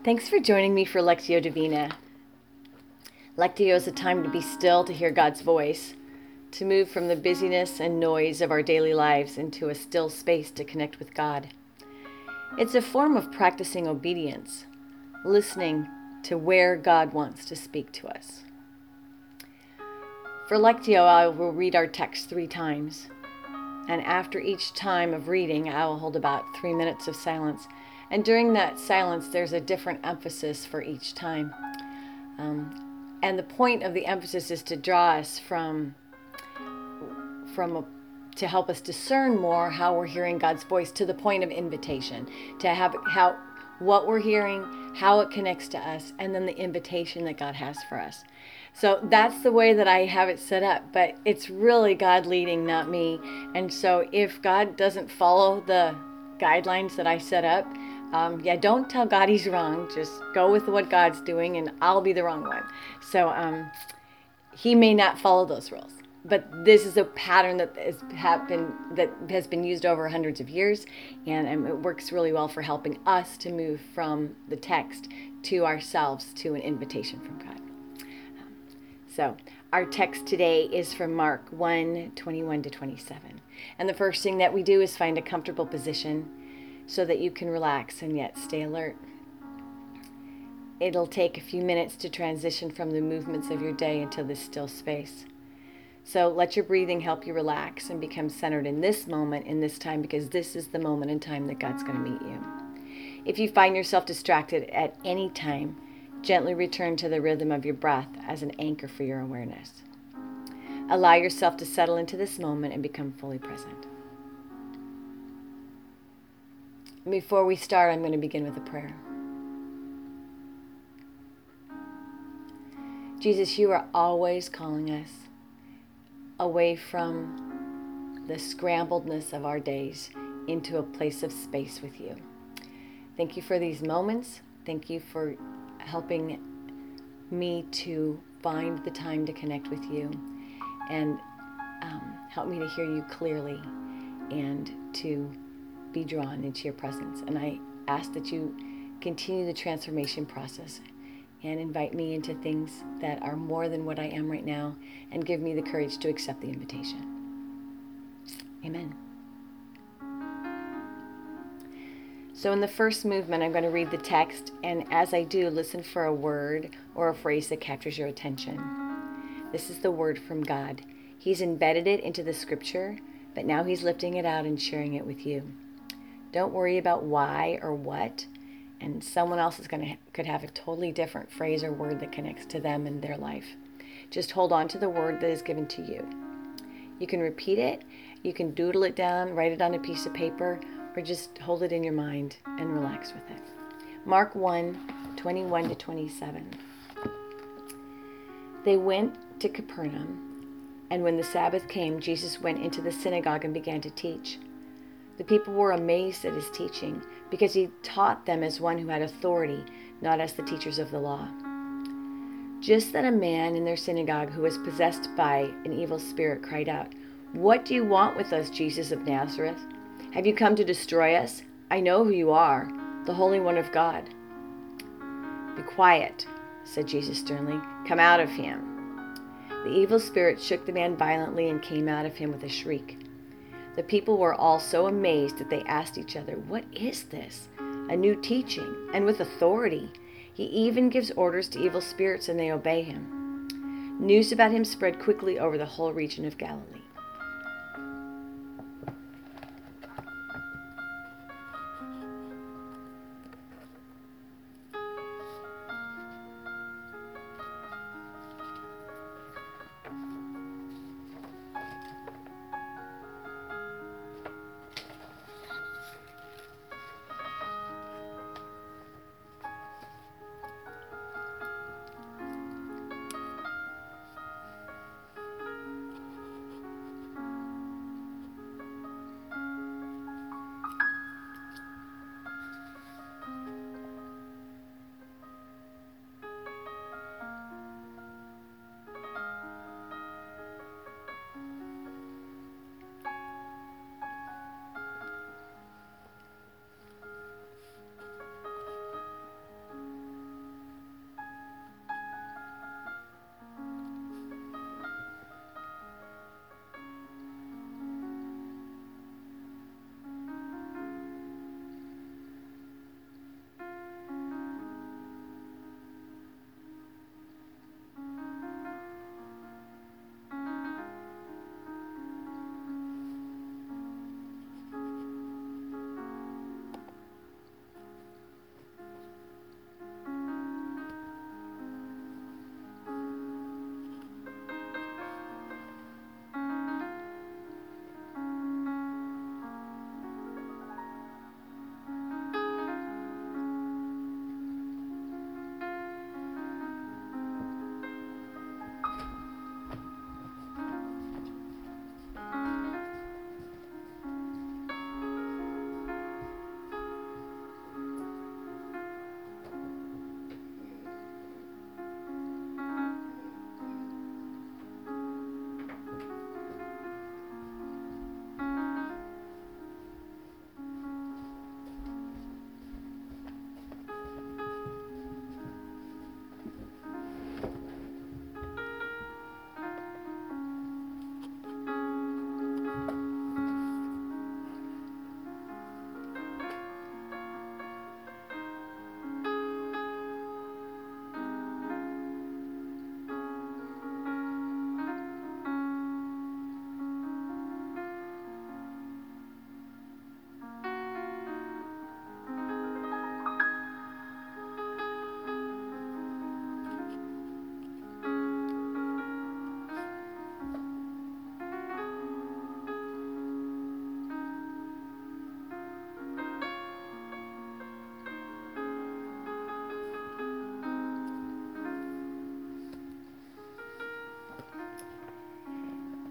Thanks for joining me for Lectio Divina. Lectio is a time to be still, to hear God's voice, to move from the busyness and noise of our daily lives into a still space to connect with God. It's a form of practicing obedience, listening to where God wants to speak to us. For Lectio, I will read our text 3 times, and after each time of reading, I will hold about 3 minutes of silence. And during that silence, there's a different emphasis for each time. And the point of the emphasis is to draw us to help us discern more how we're hearing God's voice, to the point of invitation, to have what we're hearing, how it connects to us, and then the invitation that God has for us. So that's the way that I have it set up, but it's really God leading, not me. And so if God doesn't follow the guidelines that I set up, don't tell God he's wrong. Just go with what God's doing, and I'll be the wrong one. So he may not follow those rules. But this is a pattern that has been used over hundreds of years, and it works really well for helping us to move from the text to ourselves, to an invitation from God. So our text today is from Mark 1:21-27. And the first thing that we do is find a comfortable position so that you can relax and yet stay alert. It'll take a few minutes to transition from the movements of your day into this still space. So let your breathing help you relax and become centered in this moment, in this time, because this is the moment in time that God's going to meet you. If you find yourself distracted at any time, gently return to the rhythm of your breath as an anchor for your awareness. Allow yourself to settle into this moment and become fully present. Before we start, I'm going to begin with a prayer. Jesus, you are always calling us away from the scrambledness of our days into a place of space with you. Thank you for these moments. Thank you for helping me to find the time to connect with you, and help me to hear you clearly and to be drawn into your presence. And I ask that you continue the transformation process and invite me into things that are more than what I am right now, and give me the courage to accept the invitation. Amen. So in the first movement, I'm going to read the text, and as I do, listen for a word or a phrase that captures your attention. This is the word from God. He's embedded it into the scripture, but now he's lifting it out and sharing it with you. Don't worry about why or what, and someone else could have a totally different phrase or word that connects to them in their life. Just hold on to the word that is given to you. You can repeat it, you can doodle it down, write it on a piece of paper, or just hold it in your mind and relax with it. Mark 1:21-27. They went to Capernaum, and when the Sabbath came, Jesus went into the synagogue and began to teach. The people were amazed at his teaching, because he taught them as one who had authority, not as the teachers of the law. Just then a man in their synagogue who was possessed by an evil spirit cried out, "What do you want with us, Jesus of Nazareth? Have you come to destroy us? I know who you are, the Holy One of God." "Be quiet," said Jesus sternly. "Come out of him." The evil spirit shook the man violently and came out of him with a shriek. The people were all so amazed that they asked each other, "What is this? A new teaching, and with authority. He even gives orders to evil spirits, and they obey him." News about him spread quickly over the whole region of Galilee.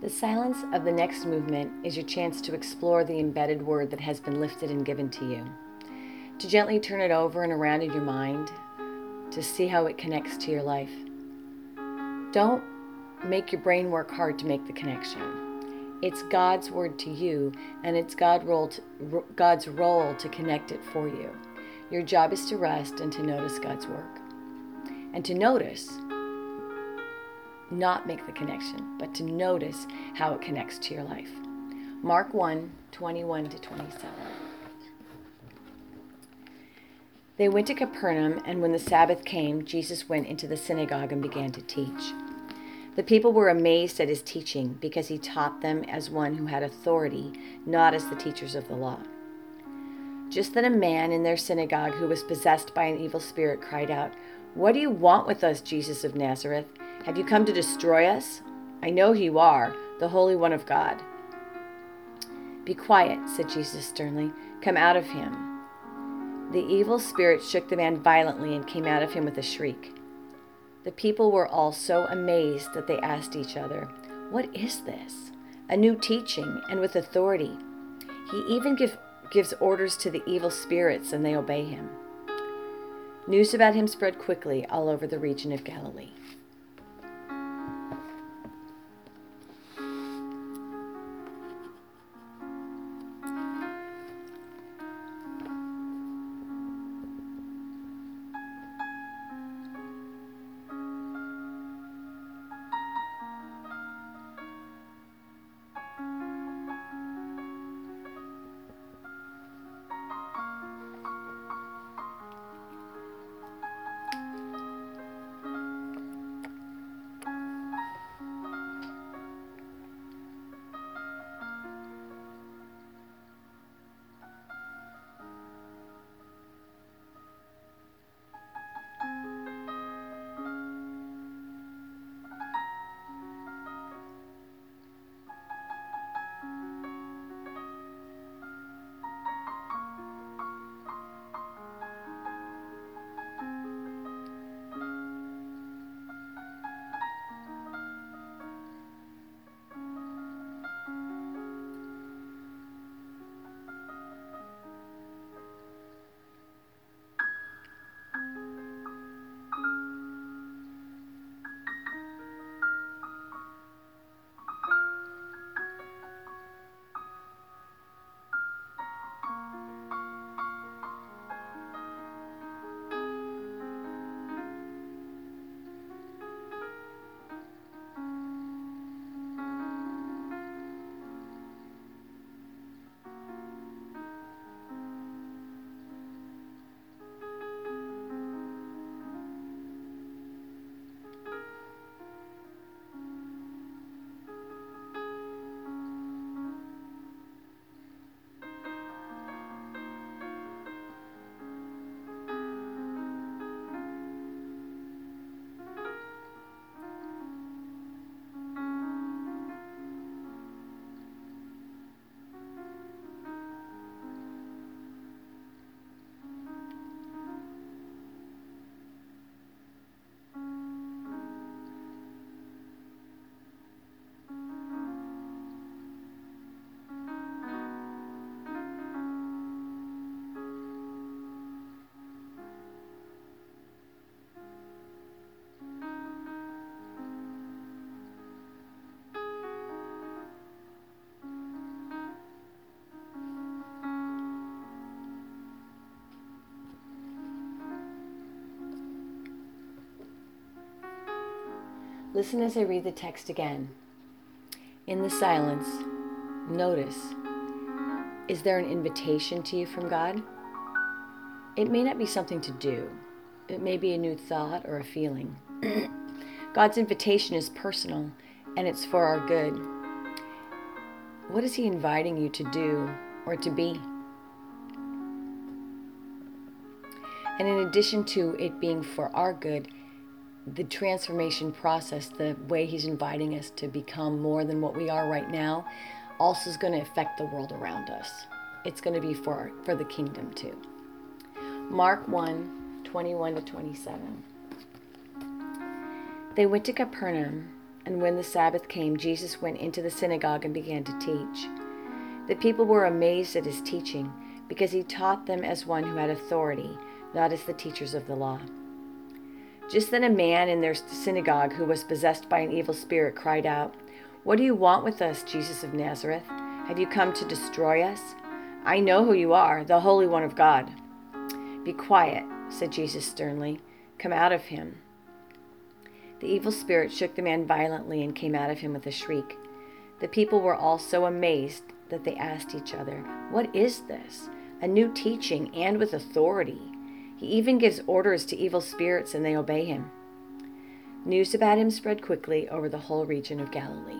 The silence of the next movement is your chance to explore the embedded word that has been lifted and given to you, to gently turn it over and around in your mind, to see how it connects to your life. Don't make your brain work hard to make the connection. It's God's word to you, and it's God's role to connect it for you. Your job is to rest and to notice God's work. And to notice, not make the connection, but to notice how it connects to your life. Mark 1:21-27. They went to Capernaum, and when the Sabbath came, Jesus went into the synagogue and began to teach. The people were amazed at his teaching, because he taught them as one who had authority, not as the teachers of the law. Just then a man in their synagogue who was possessed by an evil spirit cried out, "What do you want with us, Jesus of Nazareth? Have you come to destroy us? I know who you are, the Holy One of God." "Be quiet," said Jesus sternly. "Come out of him." The evil spirit shook the man violently and came out of him with a shriek. The people were all so amazed that they asked each other, "What is this? A new teaching, and with authority. He even gives orders to the evil spirits, and they obey him." News about him spread quickly all over the region of Galilee. Listen as I read the text again. In the silence, notice, is there an invitation to you from God? It may not be something to do. It may be a new thought or a feeling. God's invitation is personal, and it's for our good. What is he inviting you to do or to be? And in addition to it being for our good, the transformation process, the way he's inviting us to become more than what we are right now, also is going to affect the world around us. It's going to be for the kingdom too. Mark 1:21-27. They went to Capernaum, And when the Sabbath came, Jesus went into the synagogue and began to teach. The people were amazed at his teaching, because he taught them as one who had authority, not as the teachers of the law. Just then a man in their synagogue who was possessed by an evil spirit cried out, "What do you want with us, Jesus of Nazareth? Have you come to destroy us? I know who you are, the Holy One of God." "Be quiet," said Jesus sternly. "Come out of him." The evil spirit shook the man violently and came out of him with a shriek. The people were all so amazed that they asked each other, "What is this? A new teaching and with authority. He even gives orders to evil spirits and they obey him." News about him spread quickly over the whole region of Galilee.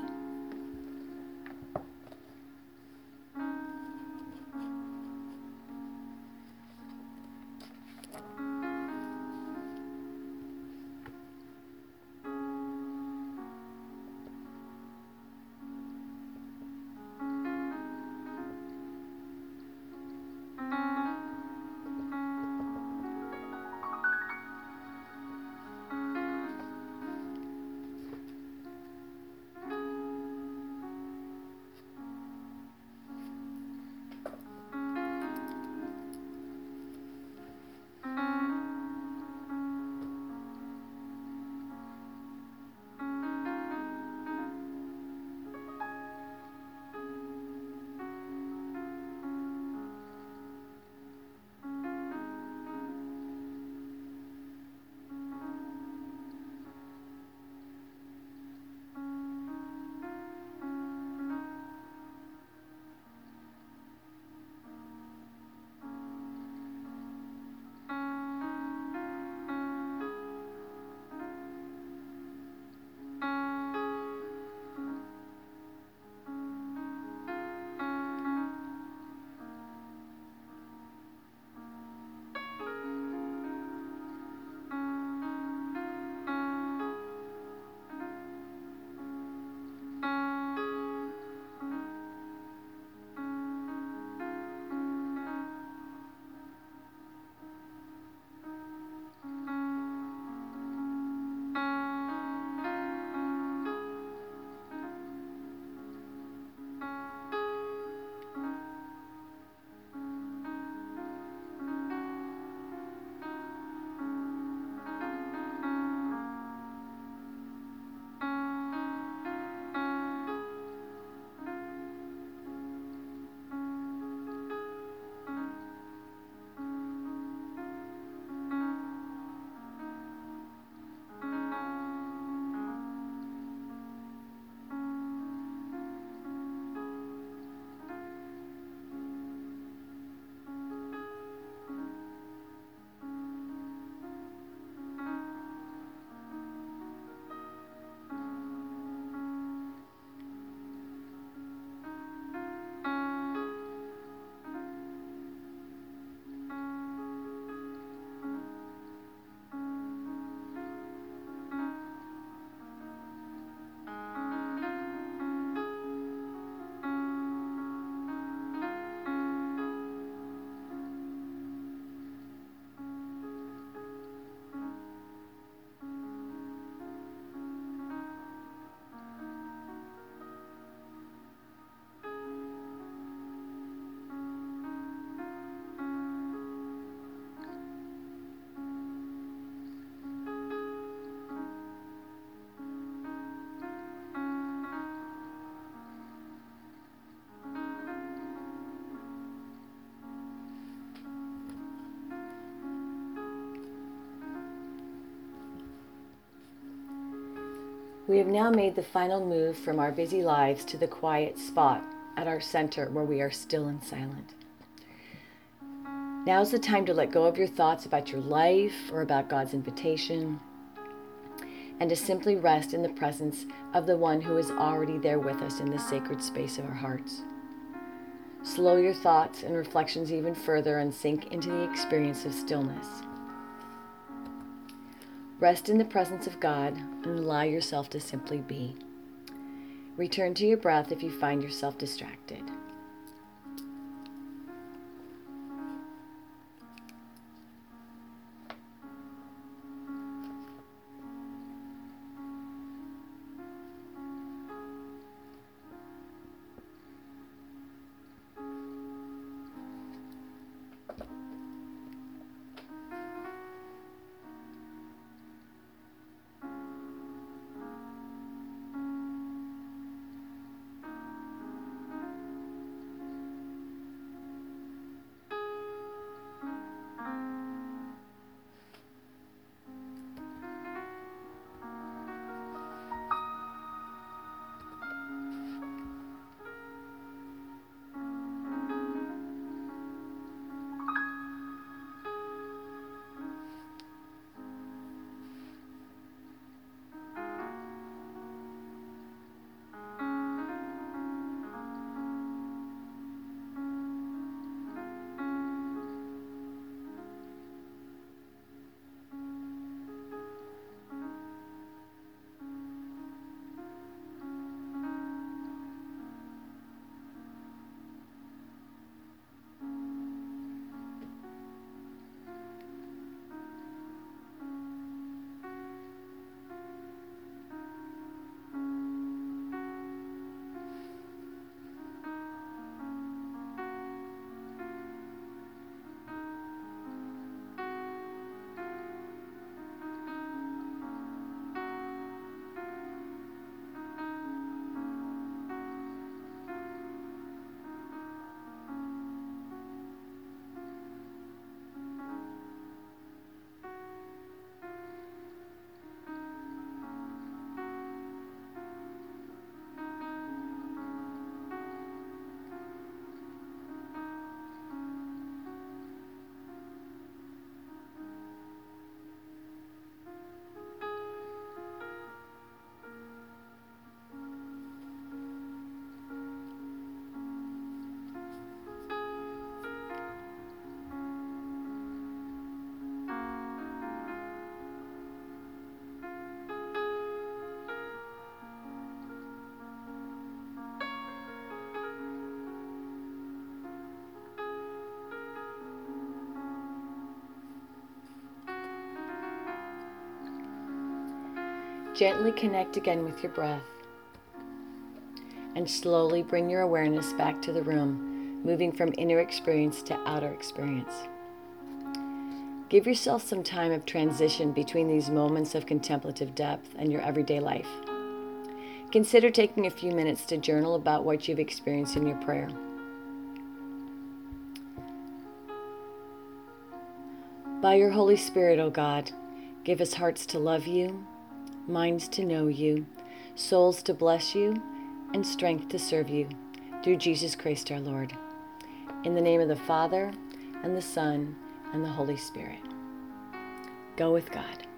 We have now made the final move from our busy lives to the quiet spot at our center where we are still and silent. Now's the time to let go of your thoughts about your life or about God's invitation, and to simply rest in the presence of the one who is already there with us in this sacred space of our hearts. Slow your thoughts and reflections even further and sink into the experience of stillness. Rest in the presence of God and allow yourself to simply be. Return to your breath if you find yourself distracted. Gently connect again with your breath. And slowly bring your awareness back to the room, moving from inner experience to outer experience. Give yourself some time of transition between these moments of contemplative depth and your everyday life. Consider taking a few minutes to journal about what you've experienced in your prayer. By your Holy Spirit, O God, give us hearts to love you, minds to know you, souls to bless you, and strength to serve you, through Jesus Christ our Lord. In the name of the Father, and the Son, and the Holy Spirit. Go with God.